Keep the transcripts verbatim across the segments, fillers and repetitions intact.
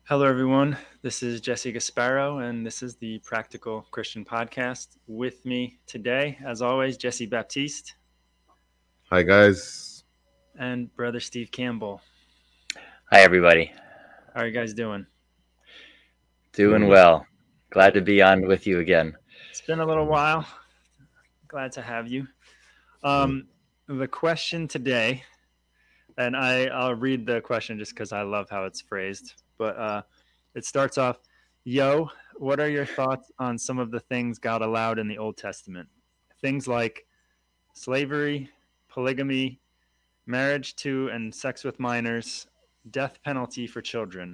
Hello, everyone. This is Jesse Gasparo, and this is the Practical Christian Podcast. With me today, as always, Jesse Baptiste Hi, guys. and brother Steve Campbell. Hi, everybody. How are you guys doing? Doing well. Glad to be on with you again. It's been a little while. Glad to have you. Um, the question today, and I, I'll read the question just because I love how it's phrased, but uh, it starts off, Yo, what are your thoughts on some of the things God allowed in the Old Testament? Things like slavery, polygamy, marriage to and sex with minors, death penalty for children.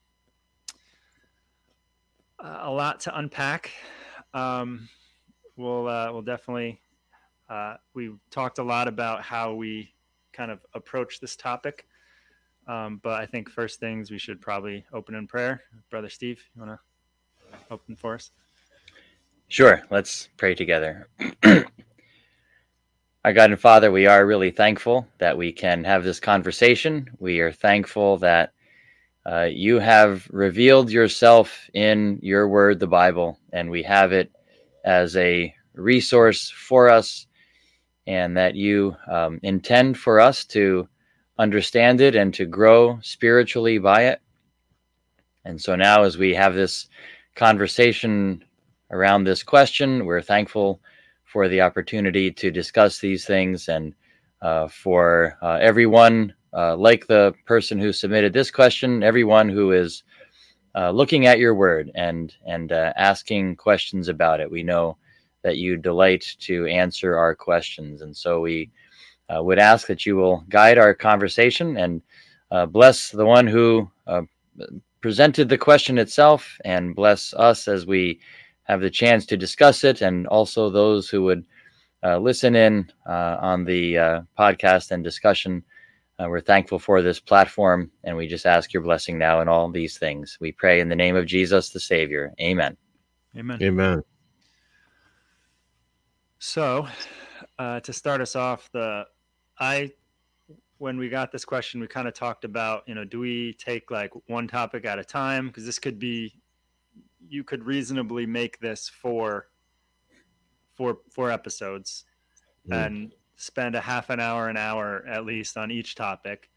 Uh, a lot to unpack. Um, we'll uh, we'll definitely. Uh, we've talked a lot about how we kind of approach this topic, um, but I think first things we should probably open in prayer. Brother Steve, you want to open for us? Sure. Let's pray together. Our God and Father, we are really thankful that we can have this conversation. We are thankful that uh, you have revealed yourself in your word, the Bible, and we have it as a resource for us, and that you um, intend for us to understand it and to grow spiritually by it. And so now, as we have this conversation around this question, we're thankful for the opportunity to discuss these things, and uh, for uh, everyone, uh, like the person who submitted this question, everyone who is uh, looking at your word and and uh, asking questions about it. We know that you delight to answer our questions, and so we uh, would ask that you will guide our conversation and uh, bless the one who uh, presented the question itself, and bless us as we have the chance to discuss it, and also those who would uh, listen in uh, on the uh, podcast and discussion. Uh, we're thankful for this platform, and we just ask your blessing now in all these things. We pray in the name of Jesus, the Savior. Amen. Amen. Amen. So, uh, to start us off, the I when we got this question, we kind of talked about, you know, do we take like one topic at a time? Because this could be, you could reasonably make this four, four, four episodes, Mm. and spend a half an hour, an hour at least on each topic.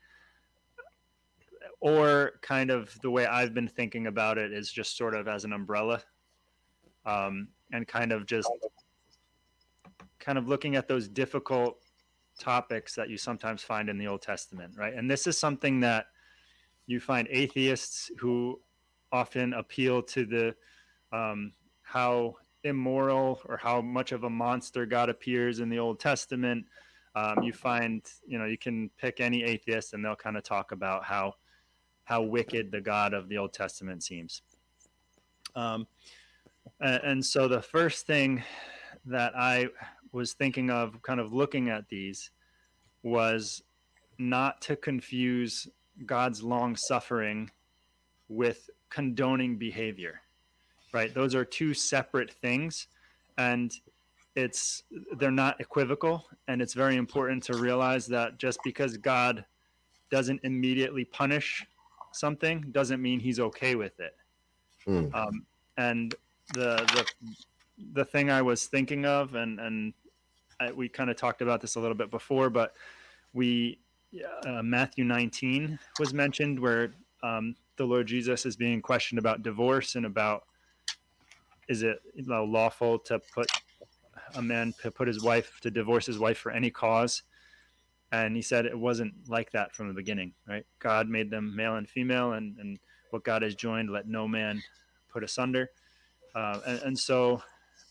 Or kind of the way I've been thinking about it is just sort of as an umbrella, um, and kind of just kind of looking at those difficult topics that you sometimes find in the Old Testament, right? And this is something that you find atheists who often appeal to the um, how immoral or how much of a monster God appears in the Old Testament. Um, you find, you know, you can pick any atheist and they'll kind of talk about how how wicked the God of the Old Testament seems. Um, and, and so the first thing that I was thinking of, kind of looking at these, was not to confuse God's long suffering with condoning behavior, right? Those are two separate things, and it's they're not equivocal. And it's very important to realize that just because God doesn't immediately punish something doesn't mean he's okay with it. Mm. Um, and the the the thing I was thinking of, and and I, we kind of talked about this a little bit before, but we uh, Matthew nineteen was mentioned, where um, the Lord Jesus is being questioned about divorce and about, is it, you know, lawful to put a man to put his wife to divorce his wife for any cause? And he said it wasn't like that from the beginning, right? God made them male and female, and, and what God has joined, let no man put asunder. Uh, and, and so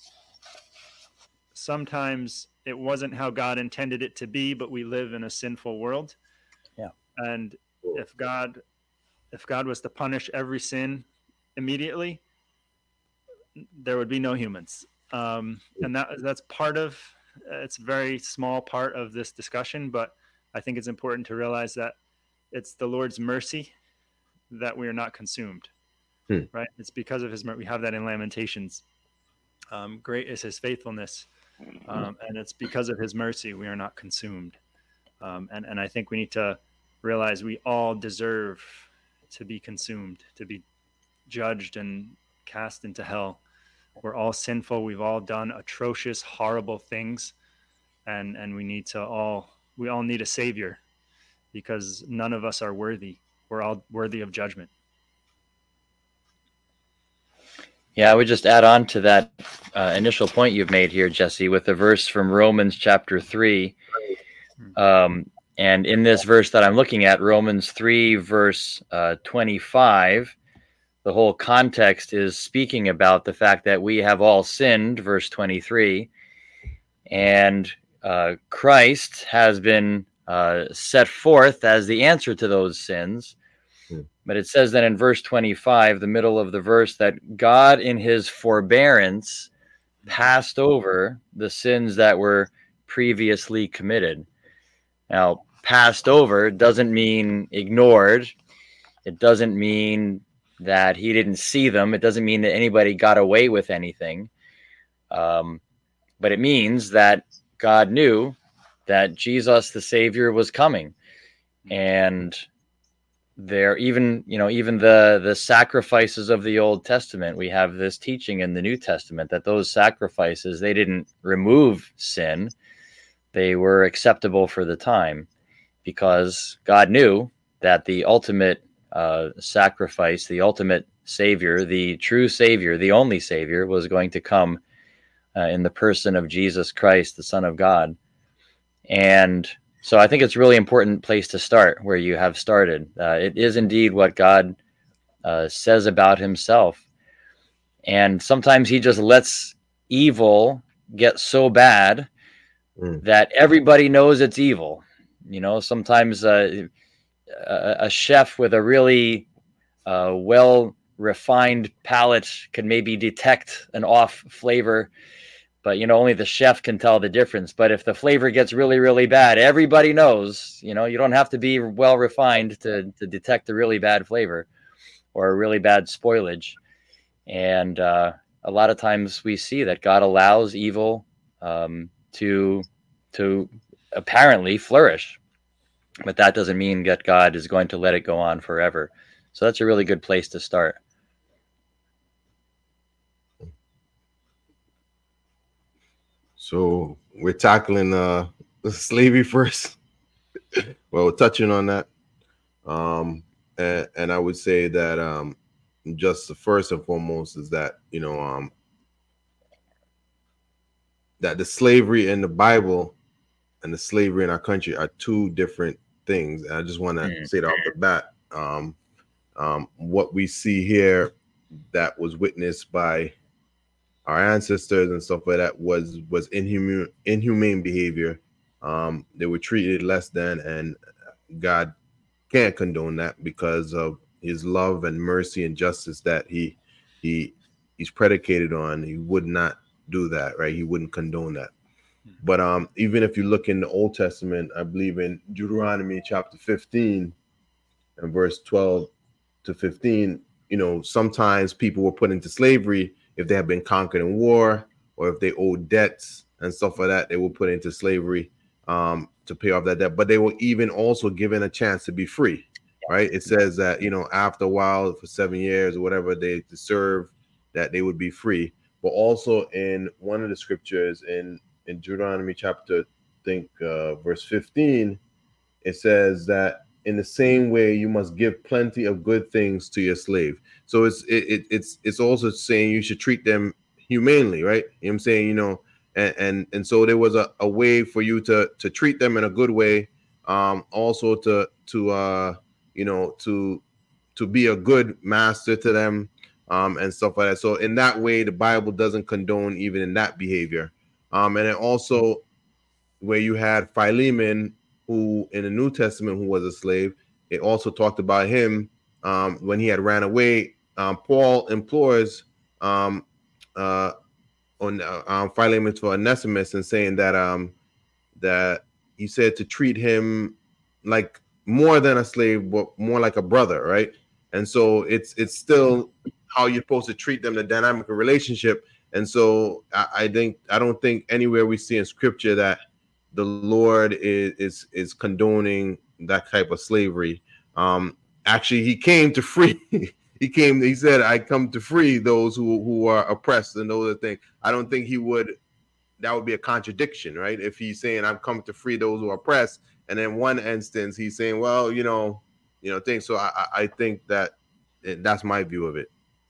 sometimes it wasn't how God intended it to be, but we live in a sinful world. Yeah. And if God, if God was to punish every sin immediately, there would be no humans. Um, and that that's part of, it's a very small part of this discussion, but I think it's important to realize that it's the Lord's mercy that we are not consumed, Hmm. right? It's because of his mercy. We have that in Lamentations. Um, great is his faithfulness. Um, and it's because of his mercy we are not consumed. Um, and, and I think we need to realize we all deserve to be consumed, to be judged and cast into hell. We're all sinful. We've all done atrocious, horrible things. And, and we need to all, we all need a savior, because none of us are worthy. We're all worthy of judgment. Yeah, I would just add on to that uh, initial point you've made here, Jesse, with the verse from Romans chapter three. Um, and in this verse that I'm looking at, Romans three, verse uh, twenty-five, the whole context is speaking about the fact that we have all sinned, verse twenty-three, and uh, Christ has been uh, set forth as the answer to those sins. But it says that in verse twenty-five, the middle of the verse, that God in his forbearance passed over the sins that were previously committed. Now, passed over doesn't mean ignored. It doesn't mean that he didn't see them. It doesn't mean that anybody got away with anything. Um, but it means that God knew that Jesus, the Savior, was coming. And there, even, you know, even the, the sacrifices of the Old Testament, we have this teaching in the New Testament that those sacrifices, they didn't remove sin. They were acceptable for the time, because God knew that the ultimate uh, sacrifice, the ultimate Savior, the true Savior, the only Savior, was going to come uh, in the person of Jesus Christ, the Son of God. And so I think it's a really important place to start, where you have started. Uh, it is indeed what God uh, says about himself. And sometimes he just lets evil get so bad mm. that everybody knows it's evil. You know, sometimes uh, a, a chef with a really uh, well-refined palate can maybe detect an off flavor, but, you know, only the chef can tell the difference. But if the flavor gets really, really bad, everybody knows. You know, you don't have to be well refined to, to detect a really bad flavor or a really bad spoilage. And uh, a lot of times we see that God allows evil um, to to apparently flourish. But that doesn't mean that God is going to let it go on forever. So that's a really good place to start. So we're tackling uh, slavery first. Well, we're touching on that. Um, and, and I would say that um, just the first and foremost is that, you know, um, that the slavery in the Bible and the slavery in our country are two different things. And I just want to mm. say that off the bat. Um, um, what we see here that was witnessed by our ancestors and stuff like that was was inhumane inhumane behavior. Um, they were treated less than, and God can't condone that because of his love and mercy and justice that he he he's predicated on. He would not do that, right? He wouldn't condone that. But um, even if you look in the Old Testament, I believe in Deuteronomy chapter fifteen and verse twelve to fifteen, you know, sometimes people were put into slavery if they have been conquered in war, or if they owed debts and stuff like that, they were put into slavery um, to pay off that debt. But they were even also given a chance to be free, right? It says that, you know, after a while, for seven years or whatever they serve, that they would be free. But also in one of the scriptures in, in Deuteronomy chapter, I think, uh, verse fifteen, it says that in the same way, you must give plenty of good things to your slave. So it's it, it it's it's also saying you should treat them humanely, right? You know what I'm saying? You know, and and, and so there was a, a way for you to to treat them in a good way, um, also to to uh you know to to be a good master to them, um, and stuff like that. So in that way, the Bible doesn't condone even in that behavior. Um, and it also where you had Philemon, who in the New Testament, who was a slave, it also talked about him um, when he had ran away. Um, Paul implores um, uh, on uh, um, Philemon for Onesimus and saying that um, that he said to treat him like more than a slave, but more like a brother, right? And so it's it's still how you're supposed to treat them, the dynamic of relationship. And so I, I think I don't think anywhere we see in Scripture that the Lord is is, is condoning that type of slavery. Um, actually he came to free. he came. He said, "I come to free those who who are oppressed," and those other things. I don't think he would. That would be a contradiction, right? If he's saying, "I've come to free those who are oppressed," and in one instance he's saying, "Well, you know, you know, things." So I I think that that's my view of it.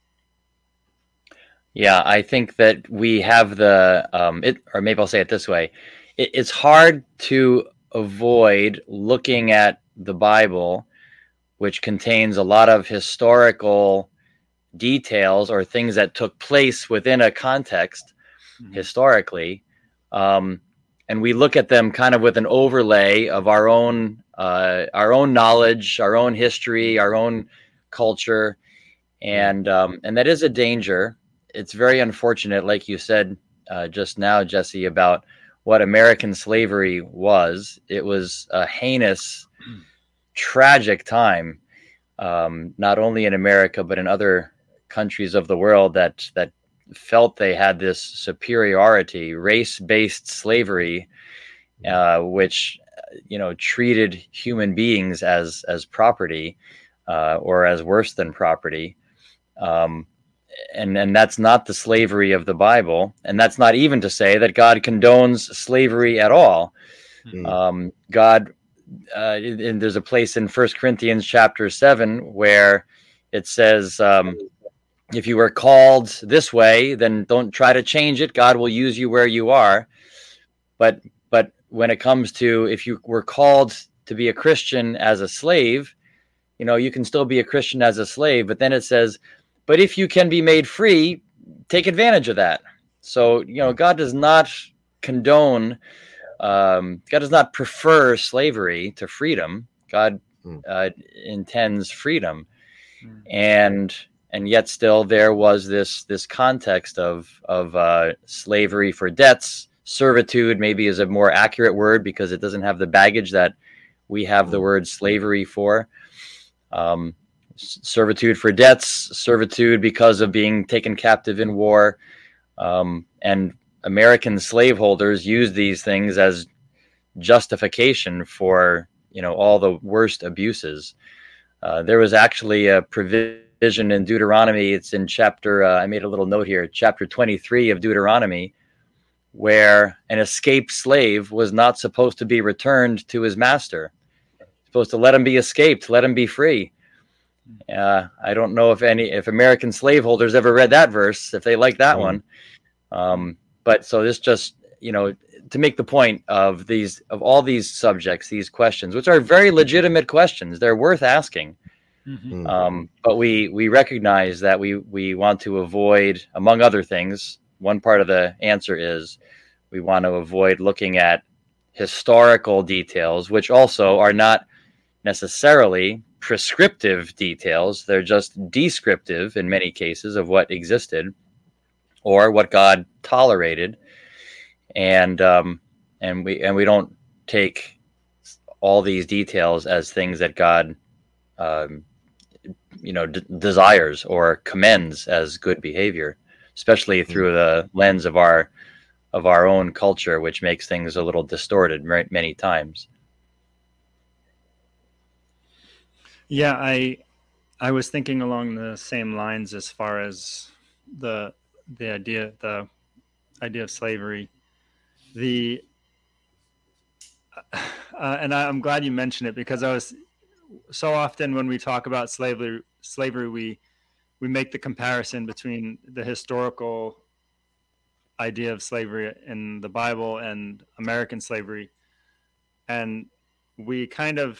Yeah, I think that we have the um, it, or maybe I'll say it this way: it, it's hard to avoid looking at the Bible, which contains a lot of historical details or things that took place within a context mm-hmm. historically, um, and we look at them kind of with an overlay of our own uh, our own knowledge, our own history, our own culture, and um, and that is a danger. It's very unfortunate, like you said uh, just now, Jesse, about what American slavery was. It was a heinous, mm. tragic time, um, not only in America, but in other countries of the world that that felt they had this superiority, race-based slavery, uh, which, you know, treated human beings as as property uh, or as worse than property. Um, And and that's not the slavery of the Bible, and that's not even to say that God condones slavery at all. Mm-hmm. Um, God, uh, and there's a place in First Corinthians chapter seven where it says, um, "If you were called this way, then don't try to change it. God will use you where you are." But but when it comes to if you were called to be a Christian as a slave, you know, you can still be a Christian as a slave. But then it says, "But if you can be made free, take advantage of that." So, you know, God does not condone, um, God does not prefer slavery to freedom. God uh, intends freedom. Mm. And and yet still there was this this context of, of uh, slavery for debts. Servitude maybe is a more accurate word because it doesn't have the baggage that we have the word slavery for. Um Servitude for debts, servitude because of being taken captive in war. Um, and American slaveholders used these things as justification for, you know, all the worst abuses. Uh, there was actually a provision in Deuteronomy. It's in chapter, uh, I made a little note here, chapter twenty-three of Deuteronomy, where an escaped slave was not supposed to be returned to his master. Supposed to let him be escaped, let him be free. Uh, I don't know if any if American slaveholders ever read that verse, if they like that mm. one. Um, but so this just, you know, to make the point of these of all these subjects, these questions, which are very legitimate questions, they're worth asking. Mm-hmm. Um, but we we recognize that we we want to avoid, among other things, one part of the answer is we want to avoid looking at historical details, which also are not necessarily prescriptive details. They're just descriptive in many cases of what existed or what God tolerated, and um, and we and we don't take all these details as things that God, um, you know, d- desires or commends as good behavior, especially through the lens of our of our own culture, which makes things a little distorted many times. Yeah, I I was thinking along the same lines as far as the the idea the idea of slavery. The uh, and I, I'm glad you mentioned it because I was so often when we talk about slavery slavery we we make the comparison between the historical idea of slavery in the Bible and American slavery, and we kind of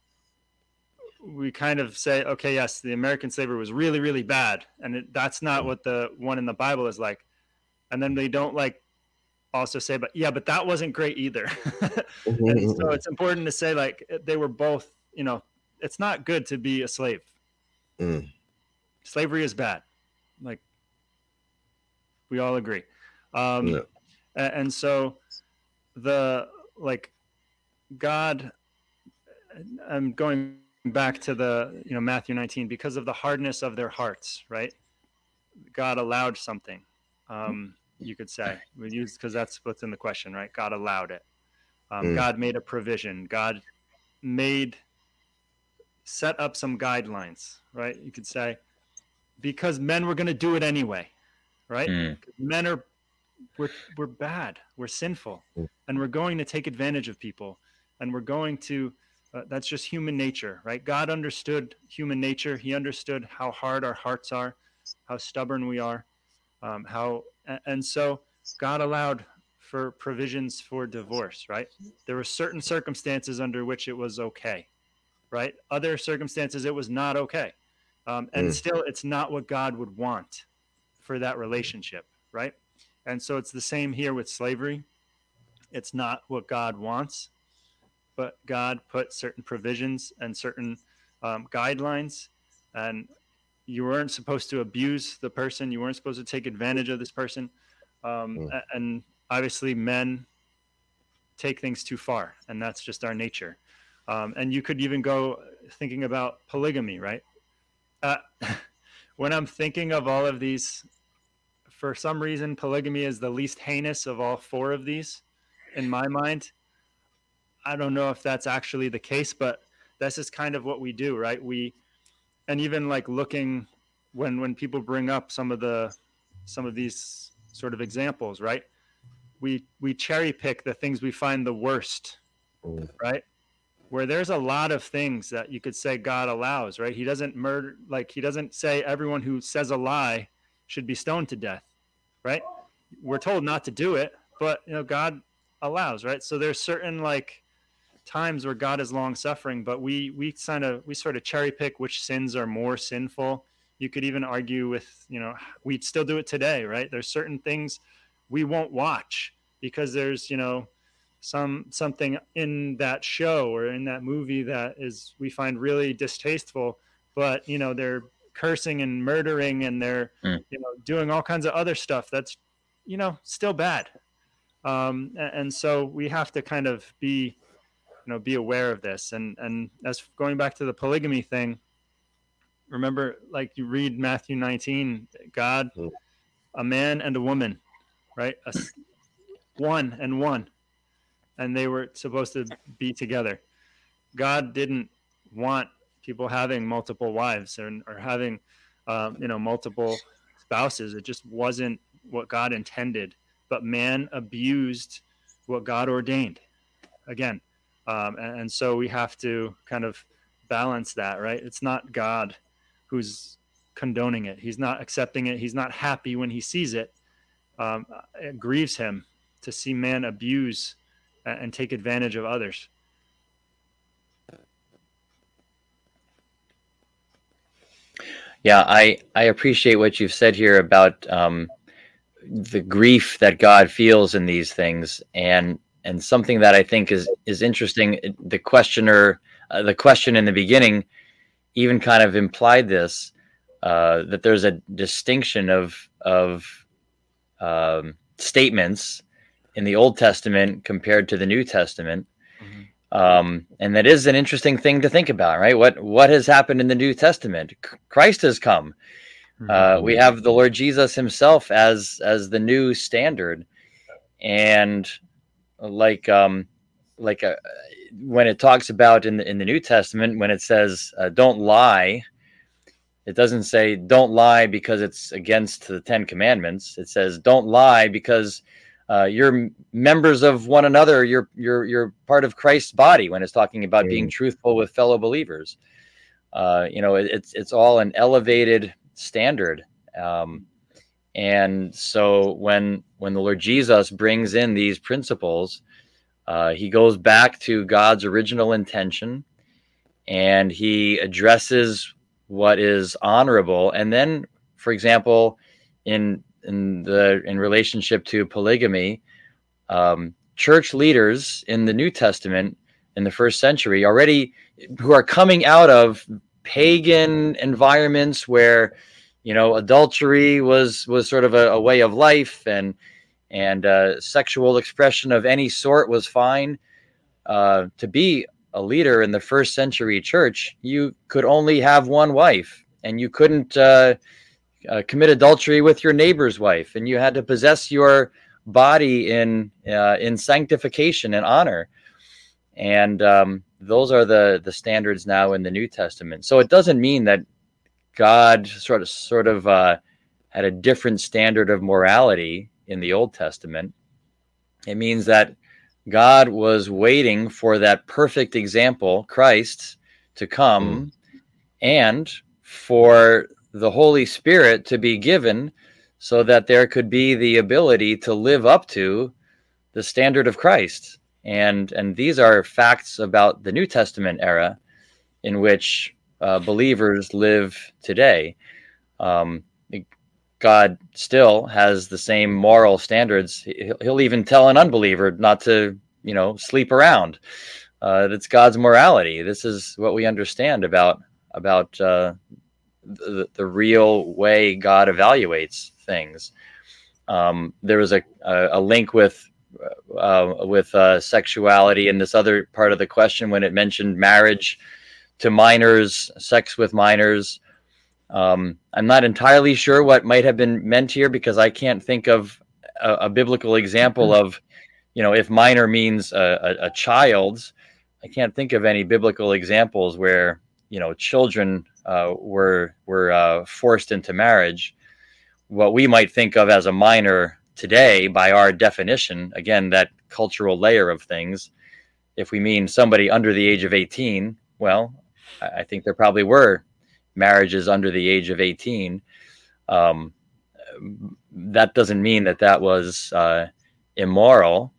we kind of say, okay, yes, the American slavery was really, really bad. And it, that's not what the one in the Bible is like. And then they don't like also say, but yeah, but that wasn't great either. And so it's important to say like, they were both, you know, it's not good to be a slave. Mm. Slavery is bad. Like we all agree. Um, no. and, and so the, like God, I'm going back to the, you know, Matthew nineteen, because of the hardness of their hearts, right? God allowed something, um, you could say, we use, because that's what's in the question, right? God allowed it. Um, mm. God made a provision. God made set up some guidelines, right? You could say, because men were going to do it anyway, right? Mm. Men are, we're, we're bad, we're sinful, and we're going to take advantage of people, and we're going to, uh, that's just human nature, right? God understood human nature. He understood how hard our hearts are, how stubborn we are, um, how, and so God allowed for provisions for divorce, right? There were certain circumstances under which it was okay, right? Other circumstances, it was not okay. Um, and mm. still, it's not what God would want for that relationship, right? And so it's the same here with slavery. It's not what God wants, but God put certain provisions and certain um, guidelines, and you weren't supposed to abuse the person. You weren't supposed to take advantage of this person. Um, mm. And obviously men take things too far, and that's just our nature. Um, and you could even go thinking about polygamy, right? Uh, when I'm thinking of all of these, for some reason, polygamy is the least heinous of all four of these in my mind. I don't know if that's actually the case, but this is kind of what we do, right? We, and even like looking when, when people bring up some of the, some of these sort of examples, right? We, we cherry pick the things we find the worst, mm. right? Where there's a lot of things that you could say God allows, right? He doesn't murder, like he doesn't say everyone who says a lie should be stoned to death, right? We're told not to do it, but you know, God allows, right? So there's certain like times where God is long suffering, but we, we kind of, we sort of cherry pick which sins are more sinful. You could even argue with, you know, we'd still do it today, right? There's certain things we won't watch because there's, you know, some something in that show or in that movie that is we find really distasteful, but you know they're cursing and murdering and they're mm. you know doing all kinds of other stuff that's you know still bad, um and, and so we have to kind of be you know be aware of this. And and as going back to the polygamy thing, remember, like you read Matthew nineteen, God, mm. a man and a woman, right? A, one and one. And they were supposed to be together. God didn't want people having multiple wives or, or having, um, you know, multiple spouses. It just wasn't what God intended. But man abused what God ordained. Again, um, and, and so we have to kind of balance that, right? It's not God who's condoning it. He's not accepting it. He's not happy when he sees it. Um, it grieves him to see man abuse and take advantage of others. Yeah, I, I appreciate what you've said here about um, the grief that God feels in these things, and and something that I think is is interesting. The questioner, uh, the question in the beginning, even kind of implied this, uh, that there's a distinction of of um, statements in the Old Testament compared to the New Testament. Mm-hmm. Um, and that is an interesting thing to think about, right? What, what has happened in the New Testament? C- Christ has come. Mm-hmm. Uh, we have the Lord Jesus himself as, as the new standard. And like, um, like, uh, when it talks about in the, in the New Testament, when it says, uh, don't lie, it doesn't say don't lie because it's against the Ten Commandments. It says don't lie because Uh, you're members of one another. You're you're you're part of Christ's body. When it's talking about mm. being truthful with fellow believers, uh, you know, it, it's it's all an elevated standard. Um, and so when when the Lord Jesus brings in these principles, uh, he goes back to God's original intention, and he addresses what is honorable. And then, for example, in in the in relationship to polygamy, um, church leaders in the New Testament in the first century already, who are coming out of pagan environments where, you know, adultery was was sort of a, a way of life, and and uh, sexual expression of any sort was fine. Uh, to be a leader in the first century church, you could only have one wife, and you couldn't uh, Uh, commit adultery with your neighbor's wife, and you had to possess your body in uh, in sanctification and honor. And um, those are the the standards now in the New Testament. So it doesn't mean that God sort of sort of uh, had a different standard of morality in the Old Testament. It means that God was waiting for that perfect example, Christ, to come, mm. and for the Holy Spirit to be given so that there could be the ability to live up to the standard of Christ. And, and these are facts about the New Testament era in which uh, believers live today. Um, God still has the same moral standards. He'll even tell an unbeliever not to, you know, sleep around. Uh, that's God's morality. This is what we understand about about uh, the, the real way God evaluates things. Um, there was a, a, a link with uh, with uh, sexuality in this other part of the question when it mentioned marriage to minors, sex with minors. Um, I'm not entirely sure what might have been meant here, because I can't think of a, a biblical example of, you know, if minor means a, a, a child, I can't think of any biblical examples where, you know, children uh, were were uh, forced into marriage. What we might think of as a minor today, by our definition, again, that cultural layer of things, if we mean somebody under the age of eighteen, well, I think there probably were marriages under the age of eighteen. Um, that doesn't mean that that was uh, immoral,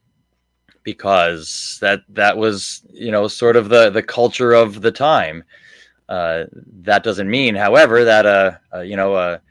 because that that was, you know, sort of the, the culture of the time. Uh, that doesn't mean, however, that uh, uh you know uh,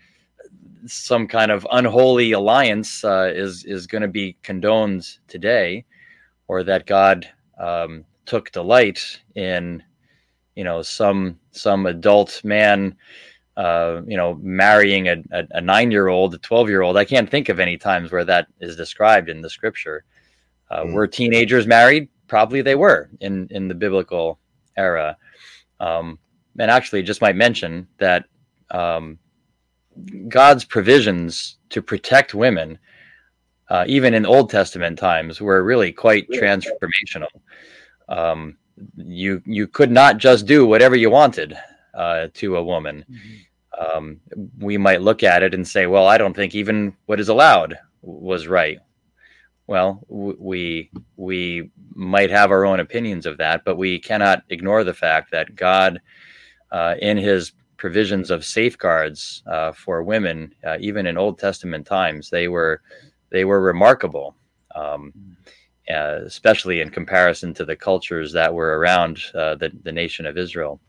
some kind of unholy alliance uh, is is going to be condoned today, or that God um, took delight in, you know, some some adult man, uh, you know, marrying a, a, a nine-year-old, a twelve-year-old. I can't think of any times where that is described in the scripture. Uh, mm. Were teenagers married? Probably they were in, in the biblical era. Um, and actually, just might mention that um, God's provisions to protect women, uh, even in Old Testament times, were really quite transformational. Um, you you could not just do whatever you wanted uh, to a woman. Mm-hmm. Um, we might look at it and say, well, I don't think even what is allowed was right. Well, w- we we might have our own opinions of that, but we cannot ignore the fact that God, uh, in his provisions of safeguards uh, for women, uh, even in Old Testament times, they were they were remarkable. Um, Uh, especially in comparison to the cultures that were around uh, the, the nation of Israel.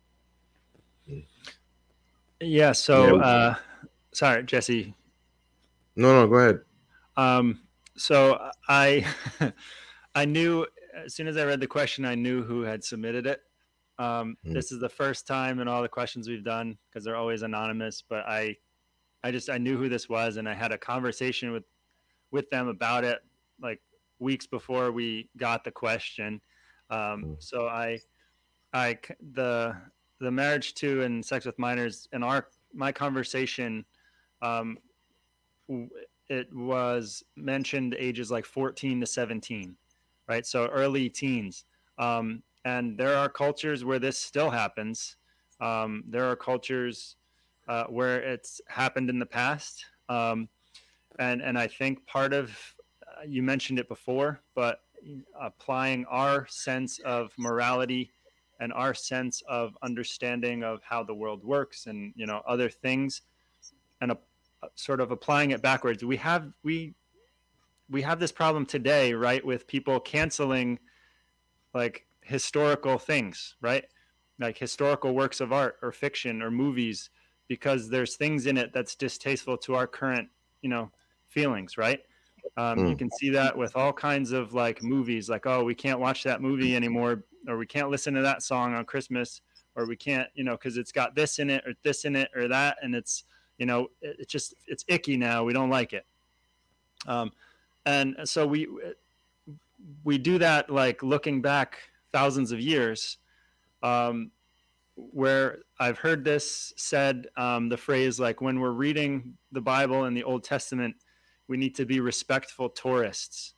Yeah, so, uh, sorry, Jesse. No, no, go ahead. Um, so I I knew, as soon as I read the question, I knew who had submitted it. Um, mm. This is the first time in all the questions we've done, because they're always anonymous, but I I just, I knew who this was, and I had a conversation with, with them about it, like, weeks before we got the question. Um, so I, I, the, the marriage to and sex with minors in our, my conversation, um, it was mentioned ages like fourteen to seventeen, right? So early teens. Um, and there are cultures where this still happens. Um, there are cultures uh, where it's happened in the past. Um, and, and I think part of, you mentioned it before, but applying our sense of morality and our sense of understanding of how the world works and, you know, other things, and a, a sort of applying it backwards. We have, we, we have this problem today, right? With people canceling like historical things, right? Like historical works of art or fiction or movies, because there's things in it that's distasteful to our current, you know, feelings, right? Um, mm. You can see that with all kinds of like movies, like, oh, we can't watch that movie anymore, or we can't listen to that song on Christmas, or we can't, you know, because it's got this in it or this in it or that. And it's, you know, it, it's just, it's icky now. We don't like it. Um, and so we, we do that, like looking back thousands of years, um, where I've heard this said, um, the phrase, like, when we're reading the Bible in the Old Testament, we need to be respectful tourists,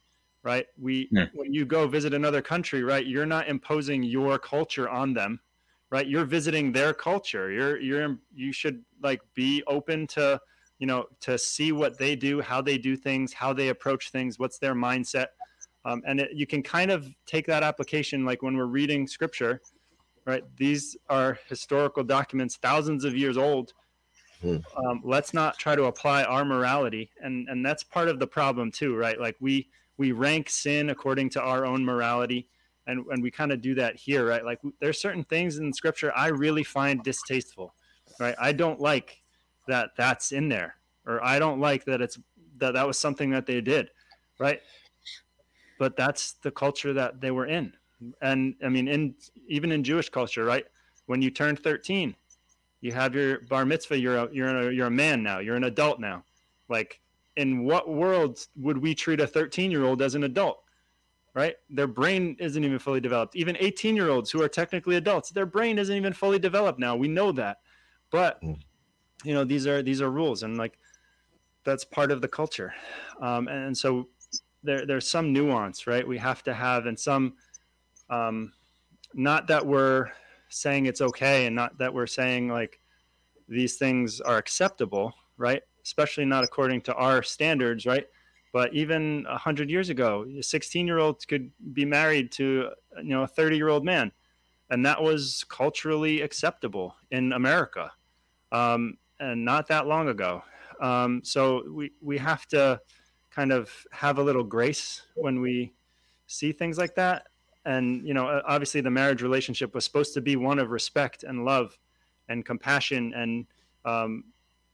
right? We, Yeah. when you go visit another country, right, you're not imposing your culture on them, right? You're visiting their culture. You're, you're, you should like be open to, you know, to see what they do, how they do things, how they approach things, what's their mindset. Um, and it, you can kind of take that application, like when we're reading scripture, right? These are historical documents, thousands of years old. Hmm. Um, let's not try to apply our morality. And, and that's part of the problem too, right? Like we, we rank sin according to our own morality. And, and we kind of do that here, right? Like there's certain things in scripture I really find distasteful, right? I don't like that that's in there, or I don't like that it's, that that was something that they did, right? But that's the culture that they were in. And I mean, in even in Jewish culture, right? When you turn thirteen, you have your bar mitzvah. You're a, you're a, you're a man now. You're an adult now. Like, in what world would we treat a thirteen-year-old as an adult? Right? Their brain isn't even fully developed. Even eighteen-year-olds who are technically adults, their brain isn't even fully developed now. We know that, but you know, these are these are rules, and like that's part of the culture. Um, and so there there's some nuance, right? We have to have, and some. Um, not that we're saying it's okay, and not that we're saying like these things are acceptable, right? Especially not according to our standards, right? But even a hundred years ago, a sixteen-year-old could be married to, you know, a thirty-year-old man, and that was culturally acceptable in America, um, and not that long ago. Um, so we we have to kind of have a little grace when we see things like that. And, you know, obviously the marriage relationship was supposed to be one of respect and love and compassion. And um,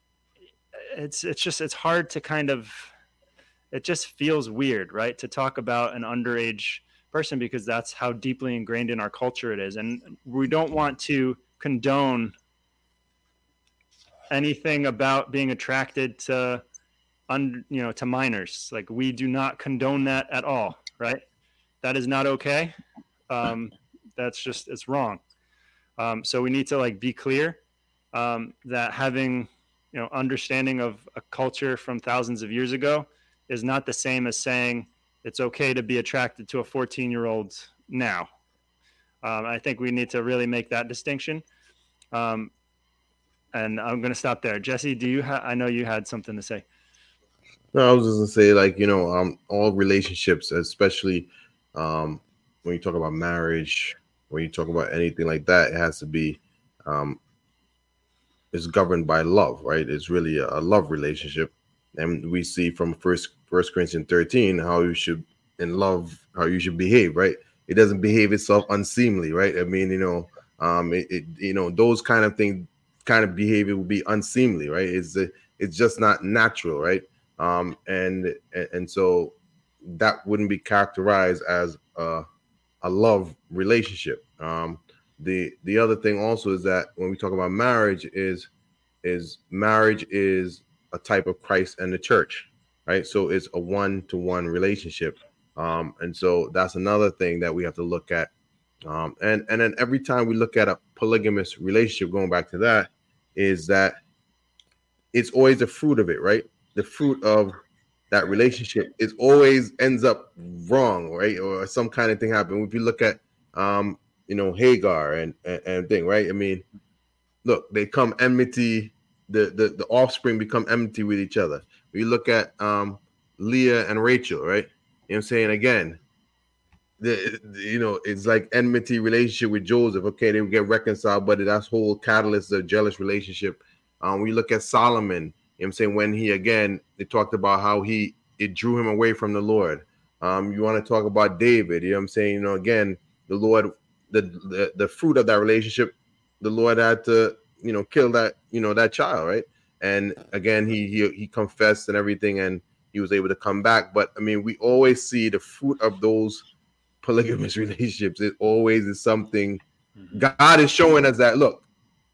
it's, it's just, it's hard to kind of, it just feels weird, right? To talk about an underage person, because that's how deeply ingrained in our culture it is. And we don't want to condone anything about being attracted to, un, you know, to minors. Like, we do not condone that at all, right? That is not okay. Um, that's just, it's wrong. Um, so we need to like be clear um, that having, you know, understanding of a culture from thousands of years ago is not the same as saying it's okay to be attracted to a fourteen year old now. Um, I think we need to really make that distinction. Um, and I'm going to stop there. Jesse, do you have, I know you had something to say. No, I was just gonna say, like, you know, um, all relationships, especially um, when you talk about marriage, when you talk about anything like that, it has to be, um, it's governed by love, right? It's really a, a love relationship, and we see from First First Corinthians thirteen how you should in love, how you should behave, right? It doesn't behave itself unseemly, right? I mean, you know, um, it, it you know, those kind of things, kind of behavior will be unseemly, right? It's a, it's just not natural, right? Um, and and so that wouldn't be characterized as a, a love relationship. Um, the the other thing also is that when we talk about marriage, is is marriage is a type of Christ and the church, right? So it's a one-to-one relationship, um, and so that's another thing that we have to look at. Um, and and then every time we look at a polygamous relationship, going back to that, is that it's always the fruit of it, right? The fruit of that relationship is always ends up wrong, right? Or some kind of thing happen. If you look at, um, you know, Hagar and, and and thing, right? I mean, look, they come enmity. The the the offspring become enmity with each other. We look at um, Leah and Rachel, right? You know what I'm saying? Again, the, the you know, it's like enmity relationship with Joseph. Okay, they would get reconciled, but that's whole catalyst of jealous relationship. Um, we look at Solomon. You know what I'm saying? When he, again, they talked about how he, it drew him away from the Lord. Um, you want to talk about David, you know what I'm saying? You know, again, the Lord, the, the, the fruit of that relationship, the Lord had to, you know, kill that, you know, that child, right? And again, he, he, he confessed and everything, and he was able to come back. But I mean, we always see the fruit of those polygamous relationships. It always is something, mm-hmm. God is showing us that, look,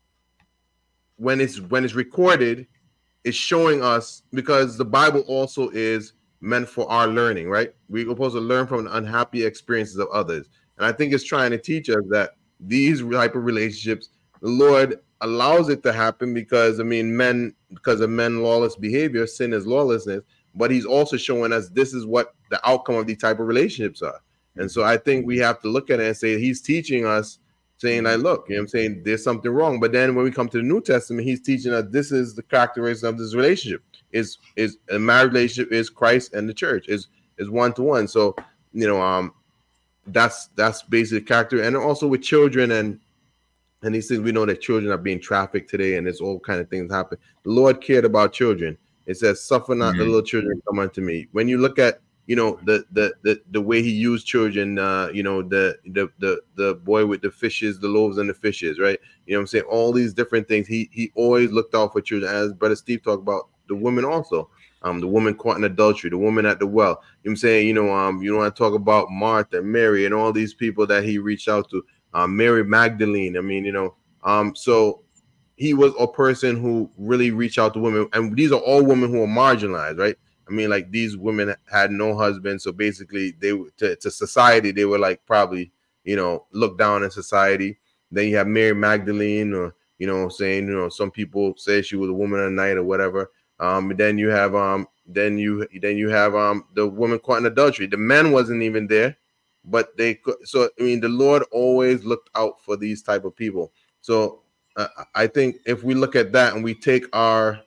when it's, when it's recorded, it's showing us, because the Bible also is meant for our learning, right? We're supposed to learn from the unhappy experiences of others. And I think it's trying to teach us that these type of relationships, the Lord allows it to happen because, I mean, men, because of men lawless behavior, sin is lawlessness. but he's also showing us this is what the outcome of these type of relationships are. And so I think we have to look at it and say he's teaching us, saying like, look, you know what I'm saying, there's something wrong. But then when we come to the New Testament, he's teaching us this is the characteristics of this relationship. Is is a marriage relationship is Christ and the church is is one to one. So you know, um, that's that's basic character, and also with children and and these things, we know that children are being trafficked today, and there's all kind of things happen. The Lord cared about children. It says, "Suffer not mm-hmm. the little children come unto me." When you look at you know the the the, the way he used children, uh, you know the, the the the boy with the fishes, the loaves and the fishes, right? You know what I'm saying? All these different things. He he always looked out for children, as Brother Steve talked about the women also. Um, the woman caught in adultery, the woman at the well. You know what I'm saying? You know, um, you want to talk about Martha, Mary, and all these people that he reached out to. Um, Mary Magdalene. I mean, you know, um, so he was a person who really reached out to women, and these are all women who are marginalized, right? I mean, like these women had no husband, so basically, they to, to society they were like probably, you know, looked down in society. Then you have Mary Magdalene, or you know, saying, you know, some people say she was a woman of the night or whatever. Um, and then you have um, then you then you have um, the woman caught in adultery. The man wasn't even there, but they could. So I mean, the Lord always looked out for these type of people. So uh, I think if we look at that and we take our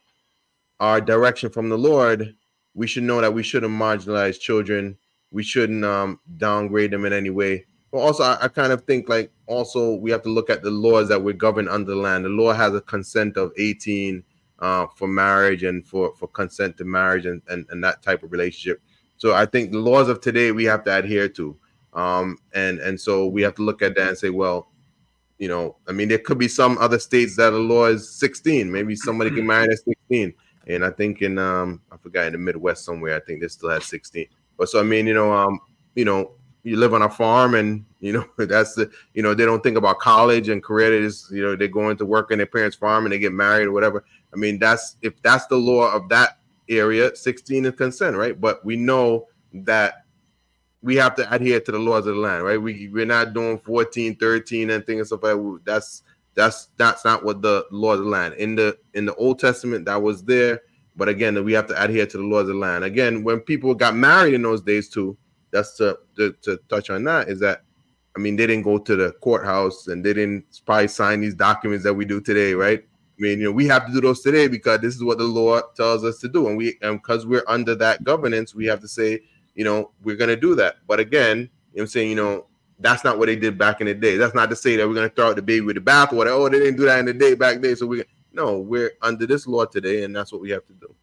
our direction from the Lord, we should know that we shouldn't marginalize children. We shouldn't um, downgrade them in any way. But also, I, I kind of think like also we have to look at the laws that we're governed under the land. The law has a consent of eighteen. Uh, for marriage and for, for consent to marriage and, and, and that type of relationship. So I think the laws of today we have to adhere to. Um, and, and so we have to look at that and say, well, you know, I mean, there could be some other states that the law is sixteen. Maybe somebody can marry at sixteen. And I think in, um, I forgot, in the Midwest somewhere, I think they still have sixteen. But so, I mean, you know, um, you know, you live on a farm and, you know, that's the, you know, they don't think about college and career. They just, you know, they're going to work in their parents' farm and they get married or whatever. I mean, that's if that's the law of that area, sixteen is consent, right? But we know that we have to adhere to the laws of the land, right? We, we're not doing fourteen, thirteen and things and stuff like that. That's, that's, that's not what the laws of the land. In the, in the Old Testament, that was there. But again, we have to adhere to the laws of the land. Again, when people got married in those days too, that's to, to, to touch on that is that, I mean, they didn't go to the courthouse and they didn't probably sign these documents that we do today, right? I mean, you know, we have to do those today because this is what the law tells us to do. And we, and because we're under that governance, we have to say, you know, we're going to do that. But again, you know what I'm saying, you know, that's not what they did back in the day. That's not to say that we're going to throw out the baby with the bathwater. Oh, they didn't do that in the day back then. So we, no, we're under this law today, and that's what we have to do.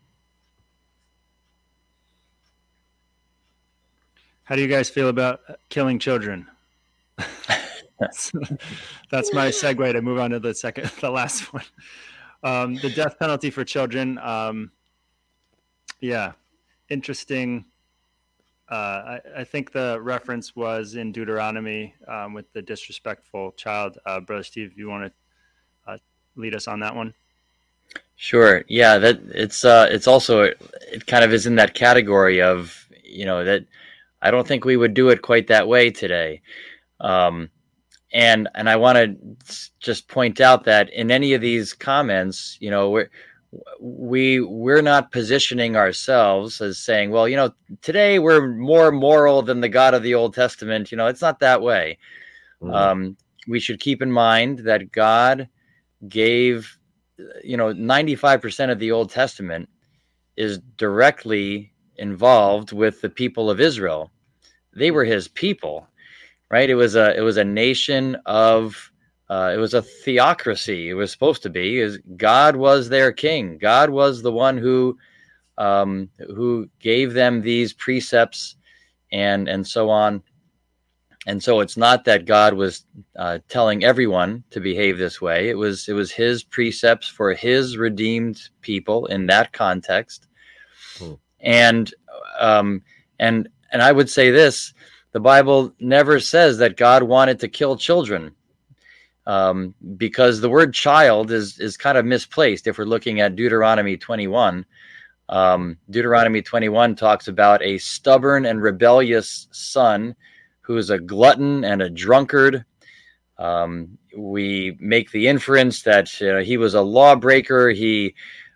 How do you guys feel about killing children? that's, that's my segue to move on to the second, the last one. Um, the death penalty for children. Um, yeah, interesting. Uh, I, I think the reference was in Deuteronomy um, with the disrespectful child. Uh, Brother Steve, you want to uh, lead us on that one? Sure. Yeah, that it's uh, it's also it kind of is in that category of, you know, that I don't think we would do it quite that way today. Um, and and I want to just point out that in any of these comments, you know, we're we we're not positioning ourselves as saying, well, you know, today we're more moral than the God of the Old Testament. You know, it's not that way. Mm. Um, we should keep in mind that God gave, you know, ninety-five percent of the Old Testament is directly involved with the people of Israel. They were his people, right? It was a it was a nation of uh, it was a theocracy. It was supposed to be. Is God was their king. God was the one who um, who gave them these precepts and and so on. And so it's not that God was uh, telling everyone to behave this way. It was it was his precepts for his redeemed people in that context. Hmm. And um, and and I would say this: the Bible never says that God wanted to kill children, um, because the word "child" is is kind of misplaced. If we're looking at Deuteronomy twenty-one, um, Deuteronomy twenty-one talks about a stubborn and rebellious son who is a glutton and a drunkard. Um, we make the inference that uh, he was a lawbreaker. He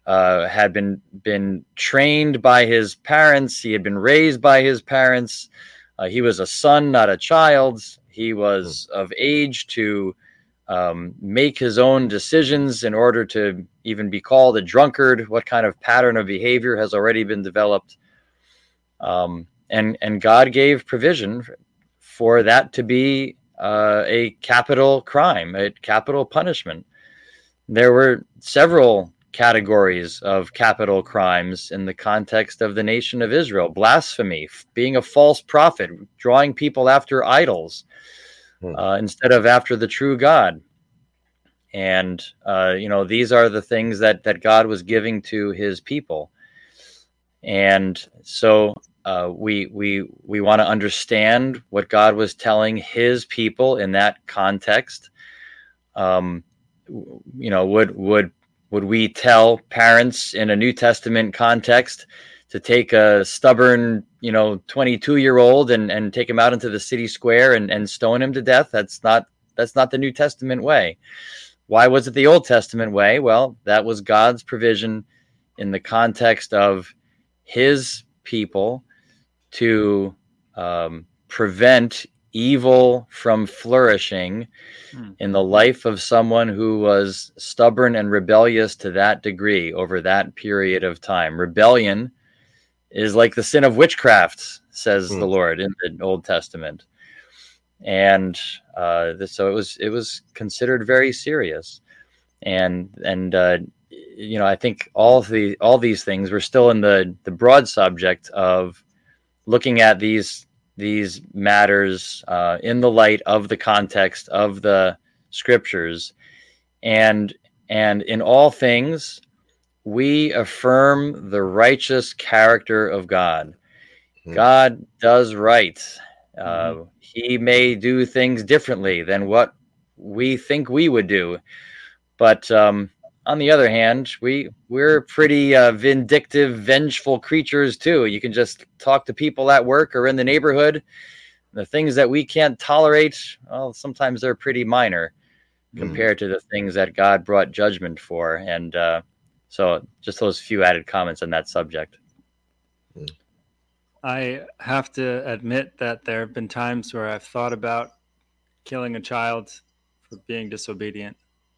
uh, had been been trained by his parents. He had been raised by his parents. Uh, he was a son, not a child. He was of age to um, make his own decisions in order to even be called a drunkard. What kind of pattern of behavior has already been developed? Um, and and God gave provision for that to be uh, a capital crime, a capital punishment. There were several categories of capital crimes in the context of the nation of Israel: blasphemy, being a false prophet, drawing people after idols uh, instead of after the true God. And uh, you know, these are the things that that God was giving to his people. And so uh, we we we want to understand what God was telling his people in that context. Um, you know, would would would we tell parents in a New Testament context to take a stubborn, you know, twenty-two year old and and take him out into the city square and and stone him to death? That's not that's not the New Testament way. Why was it the Old Testament way? Well, that was God's provision in the context of his people to um, prevent evil from flourishing hmm. in the life of someone who was stubborn and rebellious to that degree over that period of time. Rebellion is like the sin of witchcraft, says hmm. the Lord in the Old Testament. And uh, this, so it was it was considered very serious. And and uh, you know, I think all of the all these things were still in the the broad subject of looking at these these matters uh, in the light of the context of the scriptures, and and in all things we affirm the righteous character of God. Mm-hmm. God does right. Uh, mm-hmm. He may do things differently than what we think we would do, but um, on the other hand, we we're pretty uh, vindictive, vengeful creatures too. You can just talk to people at work or in the neighborhood. The things that we can't tolerate, well, sometimes they're pretty minor mm. compared to the things that God brought judgment for. And uh, so, just those few added comments on that subject. I have to admit that there have been times where I've thought about killing a child for being disobedient.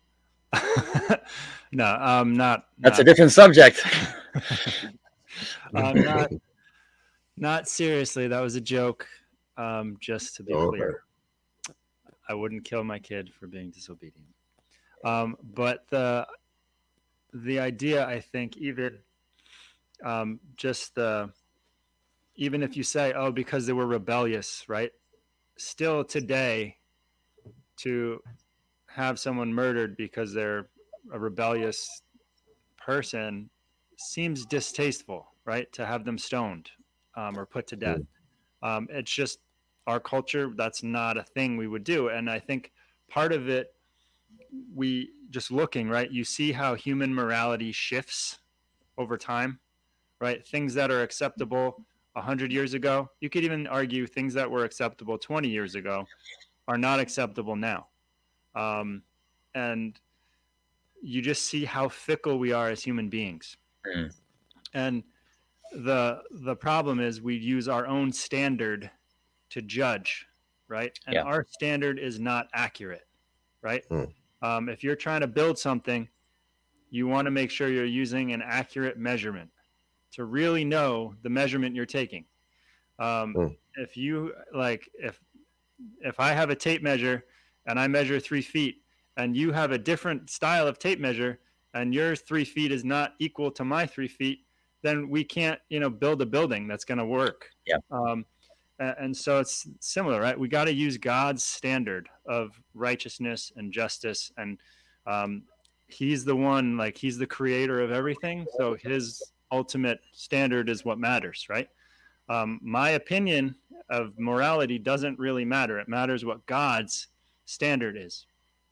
no, um, not. That's not, a different subject. um, not, not seriously. That was a joke. Um, just to be oh, clear, okay. I wouldn't kill my kid for being disobedient. Um, but the the idea, I think, even um, just the even if you say, oh, because they were rebellious, right? Still today, to have someone murdered because they're a rebellious person seems distasteful, right? To have them stoned um, or put to death. Um, it's just our culture. That's not a thing we would do. And I think part of it, we just looking, right? You see how human morality shifts over time, right? Things that are acceptable a hundred years ago, you could even argue things that were acceptable twenty years ago are not acceptable now. Um, and you just see how fickle we are as human beings. Mm. And the the problem is we use our own standard to judge, right? And yeah. our standard is not accurate, right? Mm. Um, if you're trying to build something, you want to make sure you're using an accurate measurement to really know the measurement you're taking. Um, mm. If you like, if if I have a tape measure and I measure three feet, and you have a different style of tape measure, and your three feet is not equal to my three feet, then we can't, you know, build a building that's going to work. Yeah. Um, and, and so it's similar, right? We got to use God's standard of righteousness and justice, and um, He's the one, like He's the creator of everything. So His ultimate standard is what matters, right? Um, my opinion of morality doesn't really matter. It matters what God's standard is.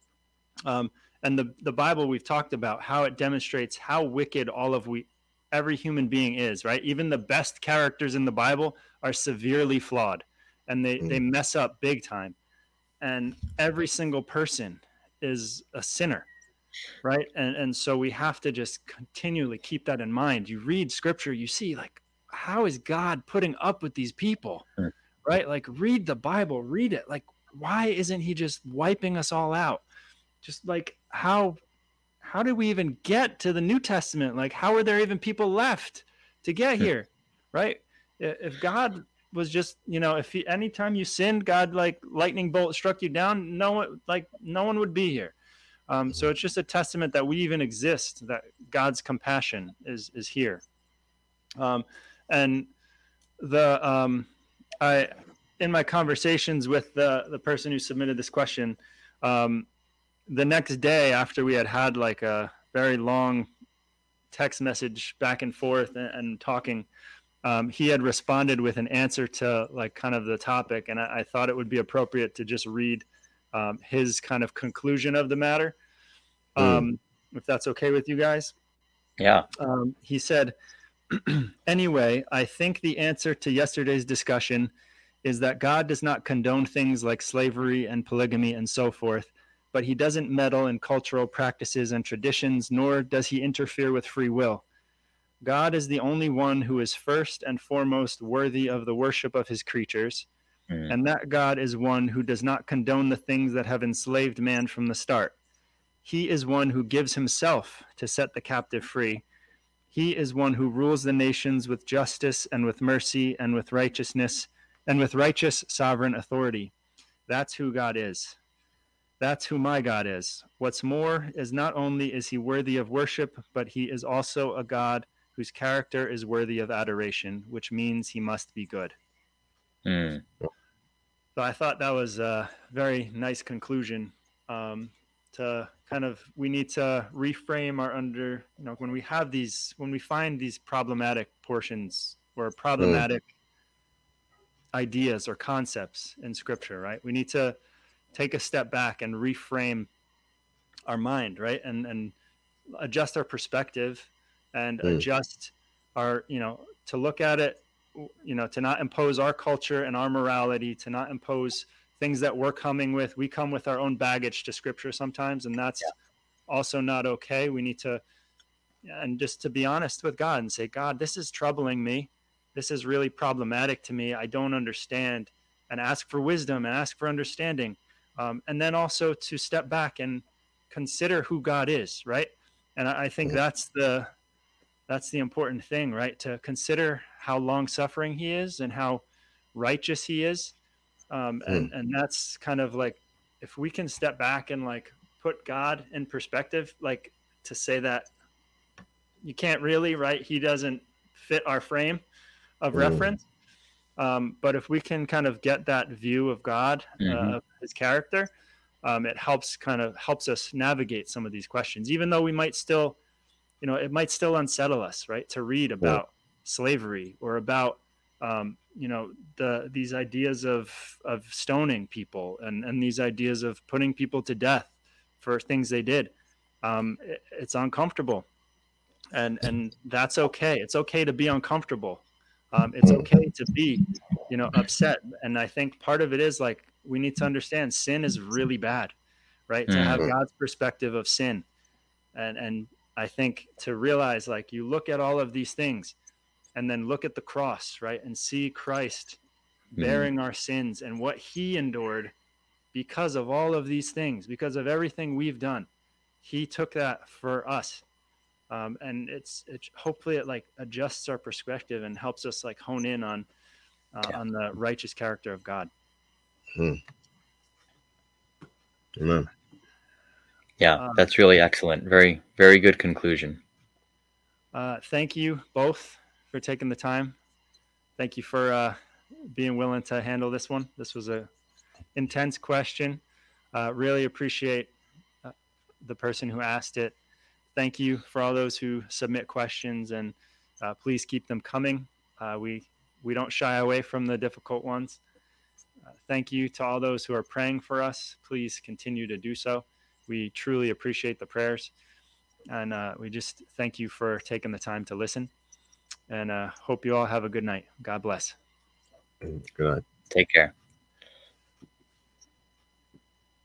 Um, and the, the Bible, we've talked about how it demonstrates how wicked all of we, every human being is, right? Even the best characters in the Bible are severely flawed, and they, mm. they mess up big time. And every single person is a sinner. right? And and so we have to just continually keep that in mind. You read scripture, you see like, how is God putting up with these people, Hmm. right? Like, read the Bible, read it. Like, why isn't he just wiping us all out? Just like, how how did we even get to the New Testament? Like, how are there even people left to get here, right? If God was just, you know, if he, anytime you sinned, God like lightning bolt struck you down, no one, like no one would be here. Um, so it's just a testament that we even exist, that God's compassion is is here. Um, and the um, I in my conversations with the the person who submitted this question, um, the next day after we had had like a very long text message back and forth and, and talking, um, he had responded with an answer to like kind of the topic, and I, I thought it would be appropriate to just read um, his kind of conclusion of the matter, um, mm. if that's okay with you guys. Yeah. Um, he said, anyway, I think the answer to yesterday's discussion is that God does not condone things like slavery and polygamy and so forth, but he doesn't meddle in cultural practices and traditions, nor does he interfere with free will. God is the only one who is first and foremost worthy of the worship of his creatures, mm. and that God is one who does not condone the things that have enslaved man from the start. He is one who gives himself to set the captive free. He is one who rules the nations with justice and with mercy and with righteousness and with righteous sovereign authority. That's who God is. That's who my God is. What's more is not only is he worthy of worship, but he is also a God whose character is worthy of adoration, which means he must be good. Mm. So I thought that was a very nice conclusion. Um, to kind of, we need to reframe our under, you know, when we have these, when we find these problematic portions or problematic mm. ideas or concepts in scripture, right? We need to take a step back and reframe our mind, right? And, and adjust our perspective and mm. adjust our, you know, to look at it, you know, to not impose our culture and our morality, to not impose things that we're coming with. We come with our own baggage to scripture sometimes, and that's yeah. also not okay. We need to, and just to be honest with God and say, God, this is troubling me. This is really problematic to me. I don't understand, and ask for wisdom and ask for understanding. Um, and then also to step back and consider who God is, right? And I, I think that's the, that's the important thing, right? To consider how long-suffering he is and how righteous he is. Um, and, mm. and that's kind of like, if we can step back and like put God in perspective, like to say that you can't really, right? He doesn't fit our frame of mm. reference. Um, but if we can kind of get that view of God, mm-hmm. uh, of his character, um, it helps kind of helps us navigate some of these questions, even though we might still, you know, it might still unsettle us, right? To read about yeah. slavery or about, um, you know, the, these ideas of, of stoning people and, and these ideas of putting people to death for things they did. Um, it, it's uncomfortable, and, and that's okay. It's okay to be uncomfortable. Um, it's okay to be, you know, upset. And I think part of it is like, we need to understand sin is really bad, right? Mm-hmm. To have God's perspective of sin. And, and I think to realize, like, you look at all of these things and then look at the cross, right? And see Christ bearing mm-hmm. our sins and what he endured because of all of these things, because of everything we've done. He took that for us. Um, and it's, it hopefully it like adjusts our perspective and helps us like hone in on, uh, yeah. on the righteous character of God. Hmm. Amen. Yeah, um, that's really excellent. Very, very good conclusion. Uh, thank you both for taking the time. Thank you for uh, being willing to handle this one. This was a intense question. Uh, really appreciate uh, the person who asked it. Thank you for all those who submit questions, and uh, please keep them coming. Uh, we we don't shy away from the difficult ones. Uh, thank you to all those who are praying for us. Please continue to do so. We truly appreciate the prayers, and uh, we just thank you for taking the time to listen, and uh, hope you all have a good night. God bless. Good night. Take care.